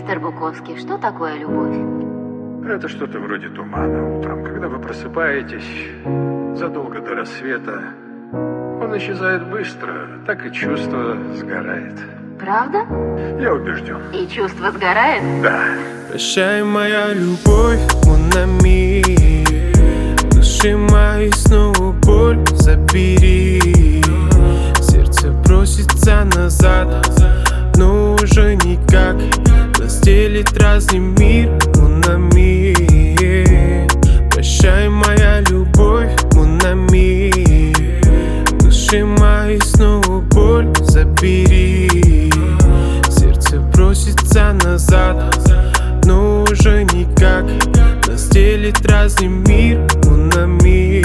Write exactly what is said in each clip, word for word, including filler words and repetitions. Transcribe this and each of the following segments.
Мистер Буковский, что такое любовь? Это что-то вроде тумана утром, когда вы просыпаетесь задолго до рассвета. Он исчезает быстро, так и чувство сгорает. Правда? Я убежден. И чувство сгорает? Да. Прощай, моя любовь, mon ami. Души моей снова боль забери. Сердце просится назад, но уже никак. Разделит разный мир, mon ami. Прощай, моя любовь, mon ami. Души моей снова боль забери. Сердце просится назад, но уже никак. Разделит разный мир, mon ami.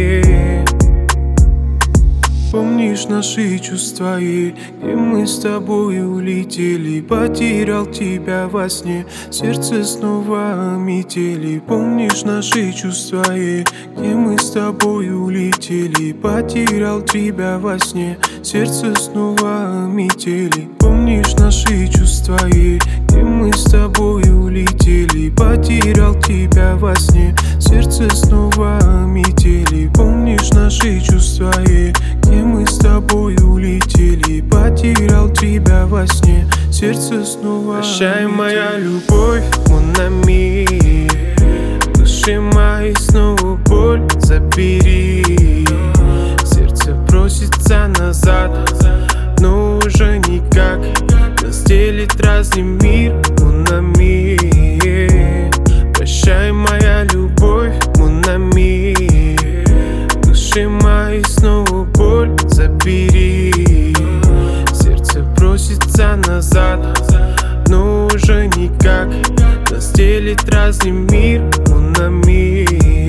Помнишь наши чувства, и где мы с тобой улетели? Потерял тебя во сне, сердце снова метели. Помнишь наши чувства, и где мы с тобой улетели? Потерял тебя во сне, сердце снова метели. Помнишь наши чувства, и где мы с тобой улетели? Потерял тебя во сне, сердце снова метели. Помнишь наши чувства, и где мы с тобой улетели? Потерял тебя во сне, сердце снова. Прощай, моя любовь, mon ami. Души моей снова боль забери. Сердце просится назад, но уже никак. Разделит разный мир, mon ami. Прощай, моя любовь, mon ami. Души моей снова боль забери. Сердце просится назад, но уже никак. Разделит разный мир, mon ami.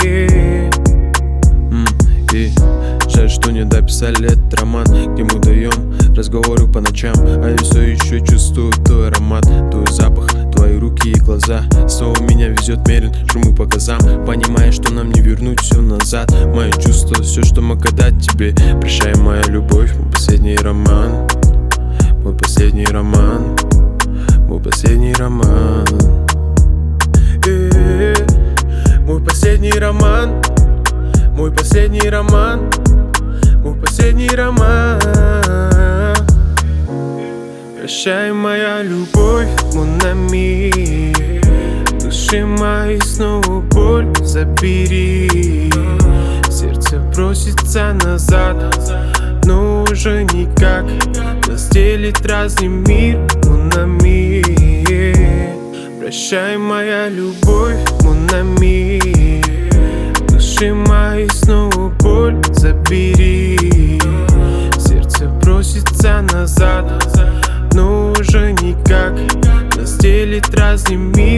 mm, И жаль, что не дописали этот роман, где мы даем разговоры по ночам. А я все еще чувствую твой аромат, твой запах, твои руки и глаза. Снова меня везет мерен, шуму по газам, понимая, что нам не вернуть все назад. Мои чувства, все, что мог отдать тебе. Прощай, моя любовь, мой последний роман. Мой последний роман. Мой последний роман. Э-э-э. Мой последний роман. Мой последний роман. Мой последний роман. Прощай, моя любовь, mon ami. Души моей снова боль забери. Сердце просится назад, но уже никак. Разделит разный мир, mon ami. Прощай, моя любовь, mon ami. Души моей снова боль забери. Сердце просится назад, но уже никак. Разделит разный мир.